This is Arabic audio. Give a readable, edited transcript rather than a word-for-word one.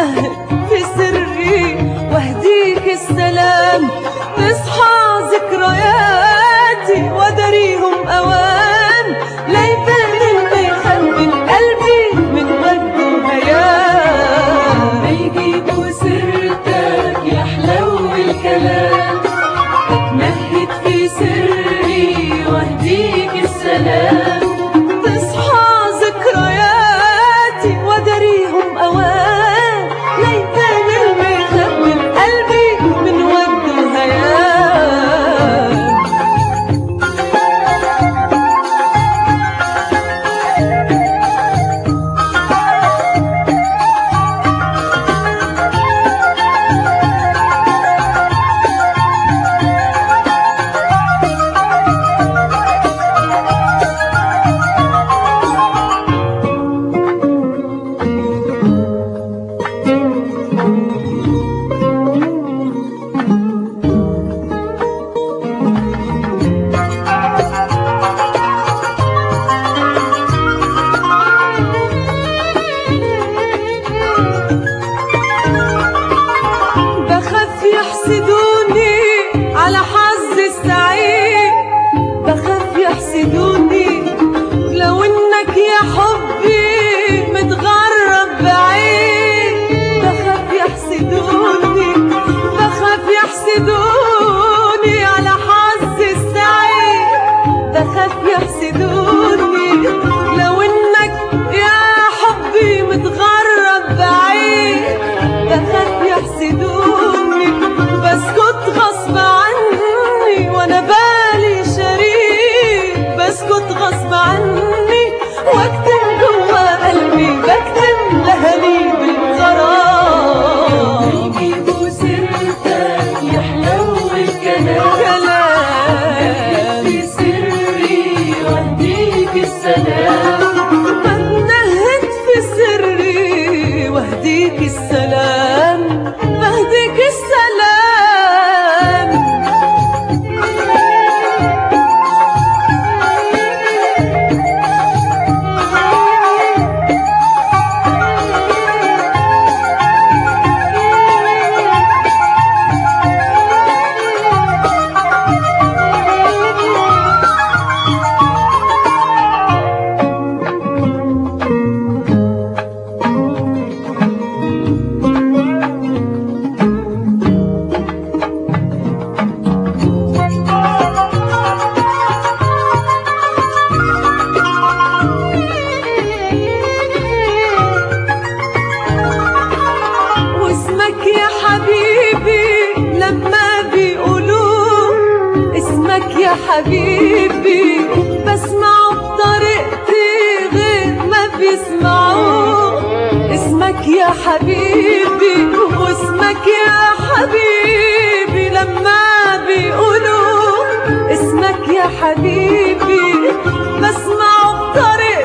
بتنهد في سري واهديك السلام، تصحى ذكرياتي ودريهم اوام، ليبان اللي يخبي قلبي من ورد وهيام. بيجيبوا سيرتك يحلو الكلام، بتنهد في سري واهديك السلام، تصحى ذكرياتي ودريهم اوام، ليبان اللي يخبي قلبي من ورد وهيام. بخاف يحسدوني على حظي السعيد، بخاف يحسدوني لو انك يا حبي متغرب بعيد، بخاف يحسدوني، بخاف يحسدوني على حظي السعيد، بخاف يحسدوني لو انك يا حبي متغرب بعيد، بخاف يحسدوني بسكت غصب عني وانا بالي شريك، بسكت غصب عني واكتم جوا قلبي، بكتم لهاليب الغرام. بيجيبوا سيرتك يحلو الكلام، كلام في سري واهديك السلام، بتنهد في سري واهديك السلام، بهديك السلام. واسمك يا حبيبي لما بيقولوه، اسمك يا حبيبي بسمعه بطريقتي غير ما بيسمعوه، اسمك يا حبيبي واسمك يا حبيبي لما بيقولوه، اسمك يا حبيبي بسمعه بطريقتي